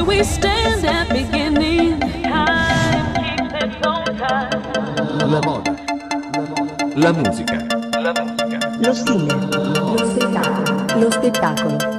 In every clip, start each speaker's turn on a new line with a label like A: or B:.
A: we stand at beginning. Time keeps its own time.
B: La moda. La musica.
C: Lo stile. Lo spettacolo.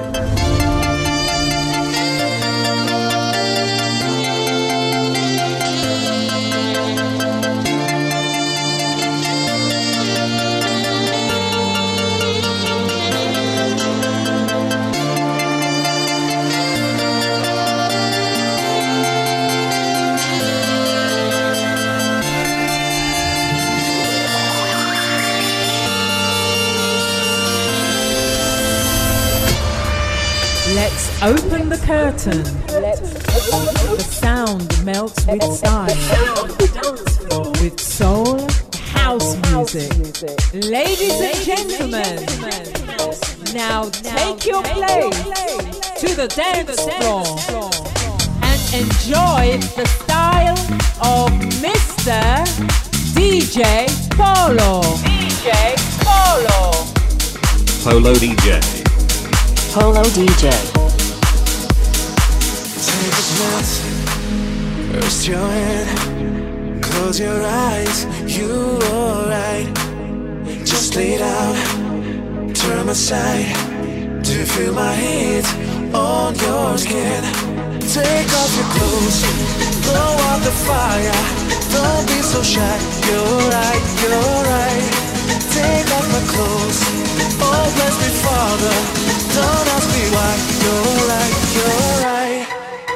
D: Let's open the curtain. The sound melts with style. With soul, house music. Ladies and gentlemen, now take your place to the dance floor and enjoy the style of Mr. DJ Polo. DJ Polo.
B: Polo DJ.
C: Polo DJ.
E: Take a breath, rest your head, close your eyes, you alright. Just lay down, turn aside, do you feel my heat on your skin? Take off your clothes, blow out the fire, don't be so shy, you're right. Take off my clothes, oh bless me Father, don't ask me why, you're right.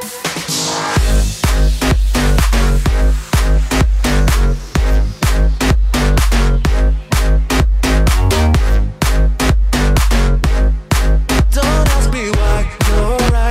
E: Don't ask me why, you're right.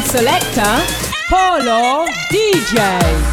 D: selector, Polo DJ.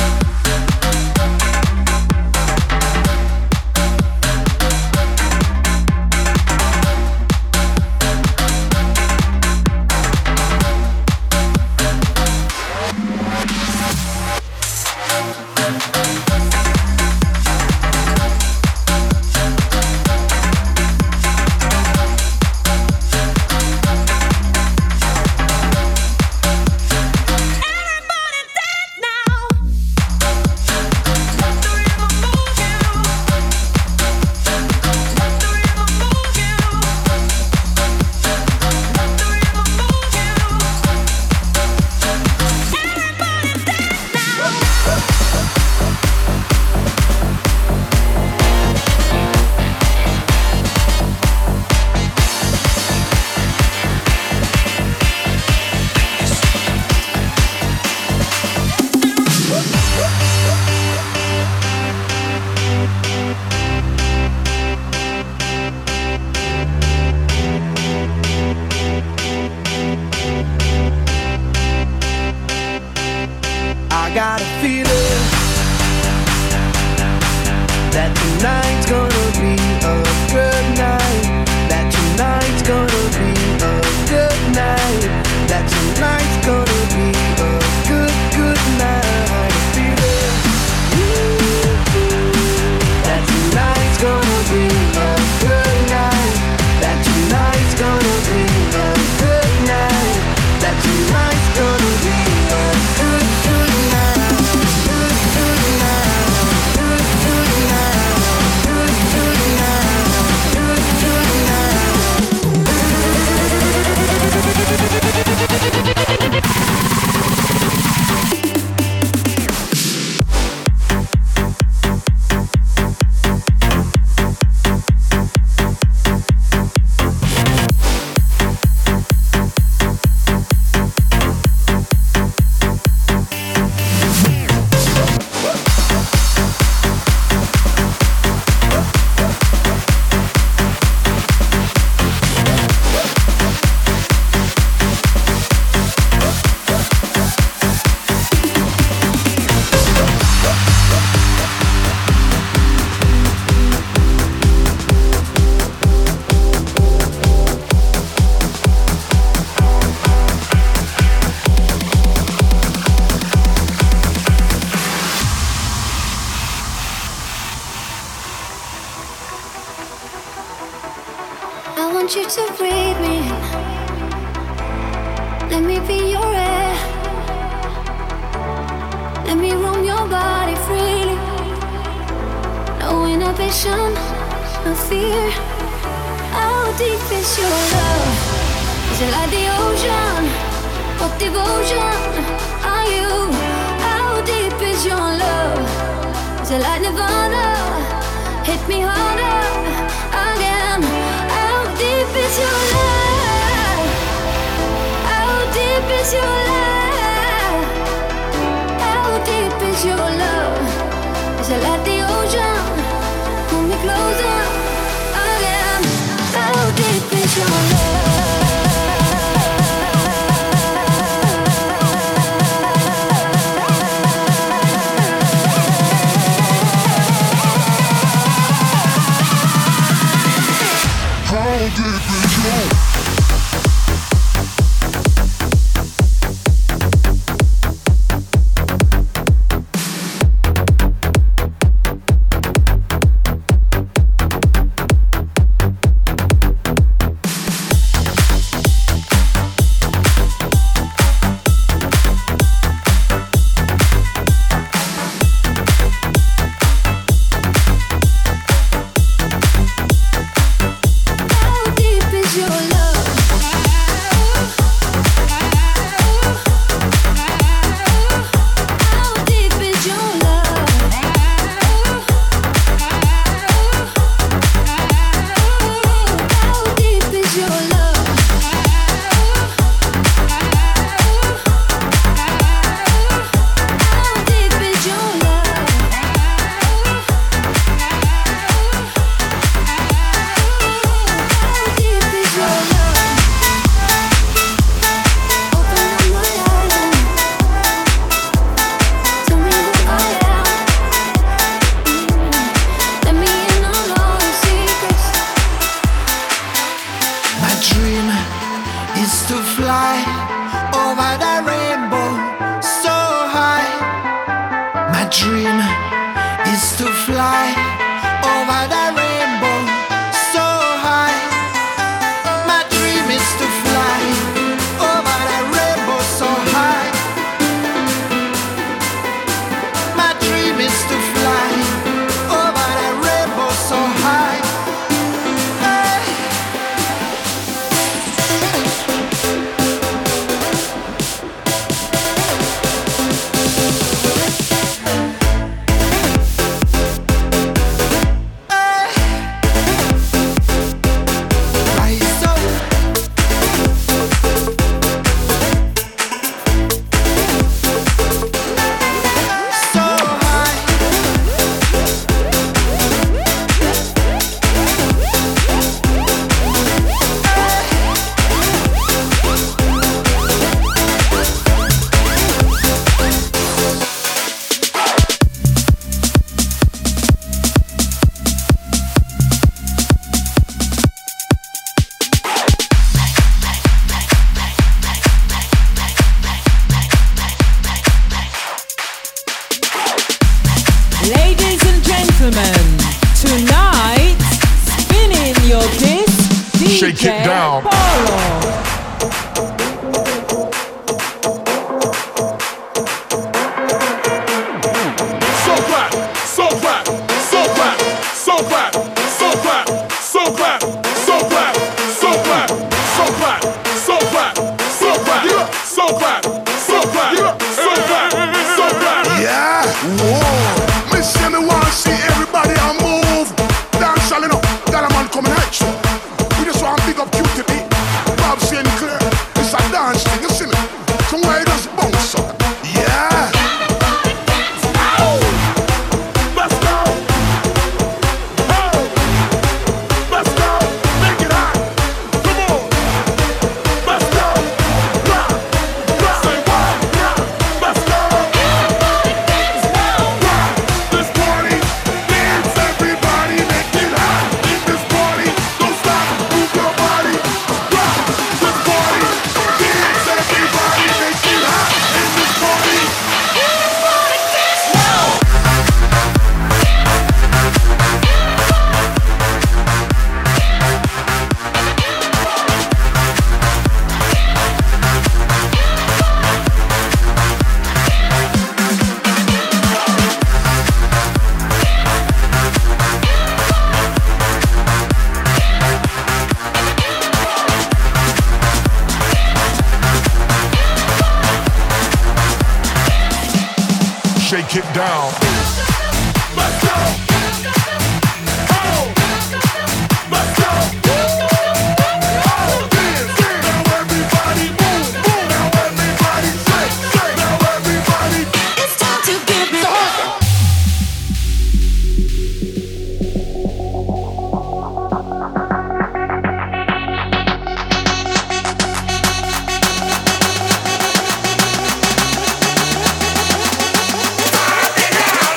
E: I got a feeling that tonight's gonna be a good night. That tonight's gonna be a good night. That tonight's gonna be a good, good night. A feeling that tonight's gonna be a good night. That tonight's gonna be a good night. That tonight's gonna be a good, good night. Good, good night. Good, good night. Good, good night. Good, good night.
F: I want you to breathe me in. Let me be your air. Let me roam your body freely. No inhibition, no fear. How deep is your love? Is it like the ocean? What devotion are you? How deep is your love? Is it like Nirvana? Hit me harder again. How deep is your love? How deep is your love? How deep is your love? Is it like the ocean? Pull me closer again. How deep is your love? How deep
E: is to fly over the rainbow so high. My dream is to fly over the rainbow so high. My dream is to fly over the rainbow so high. Hey. Rise up. So high.
D: Ladies and gentlemen, tonight, spinning your disc, DJ
G: Shake it down.
D: Polo.
G: So clap, so clap, so clap, so clap, so clap, so clap, so clap, so clap, so clap, so clap, so clap, so clap, so clap, so clap, so clap.
H: Yeah, whoa. Me say me want to see everybody a move. Dance all enough, got a man coming at you. We just want to pick up QTB. Bob Sinclair, it's a dance thing, you see me? Come where you just bounce up. Yeah.
G: Let's go. Hey. Let's go. Make it hot. Come on. Let's go. Rock. Rock. Say what? Let's go. Rock. This party. Dance everybody. Make it hot. In this party. Don't stop. Move your body. Rock. This party. Dance everybody. Make it hot. In this party.
H: Shake it down.
G: Let's go! Oh! Let's go! Oh! Dance, dance! Now everybody move, move! Now everybody shake, shake! Now everybody...
F: It's time to give me
G: Let's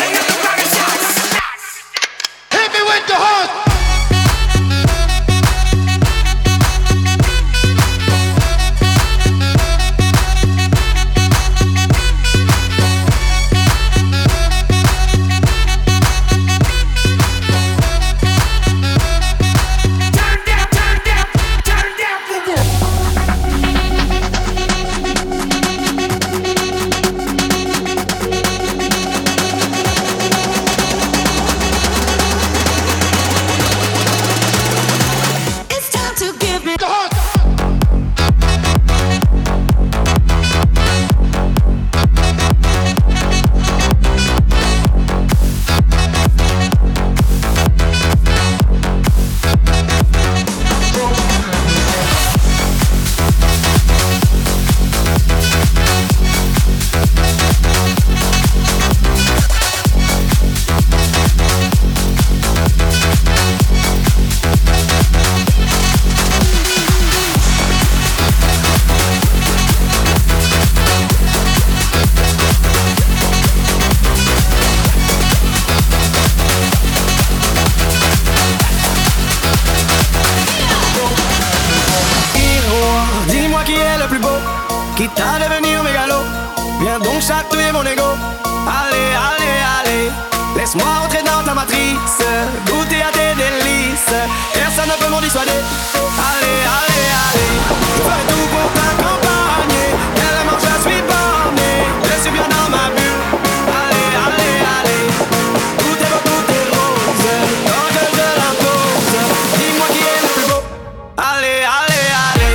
I: entrer dans ta matrice, goûter à tes délices. Personne ne peut m'en dissuader. Allez, allez, allez, je ferai tout pour t'accompagner. Tellement je suis borné, je suis bien dans ma bulle. Allez, allez, allez, tout est beau, tout est rose. Tant que je l'impose, dis-moi qui est le plus beau. Allez, allez, allez.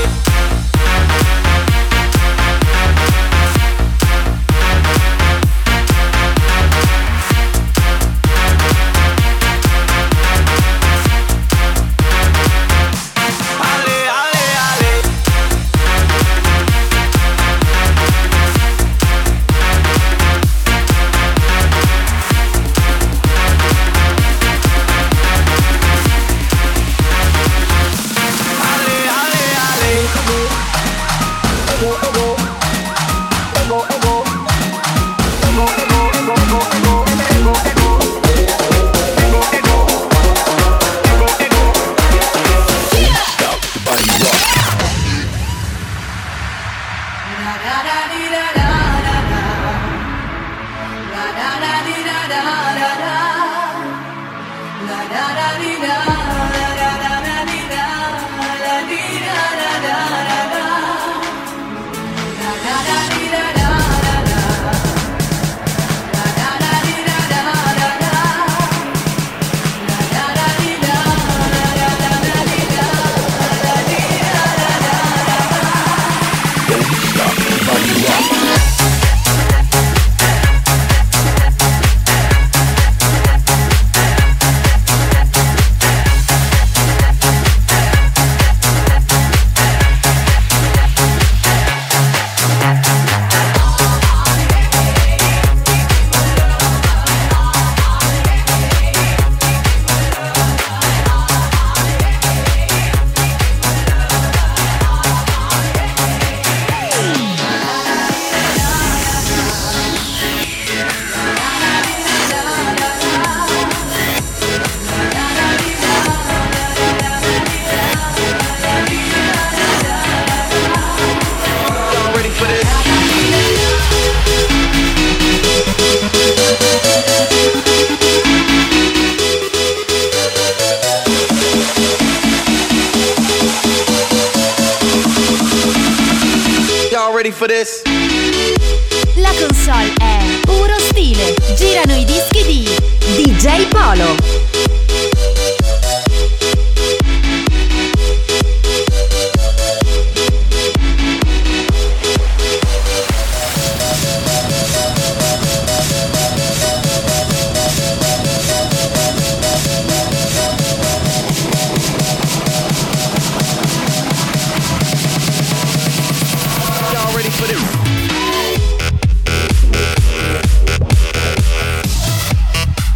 J: Ready for this?
C: La console è puro stile. Girano i dischi di DJ Polo.
J: For this.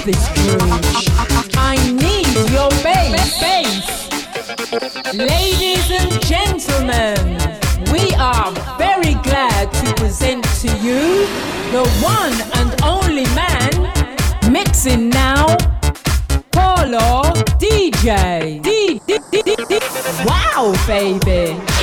D: this groove. I need your bass. Ladies and gentlemen, we are very glad to present to you the one and only man mixing now, Paulo DJ. Wow, baby.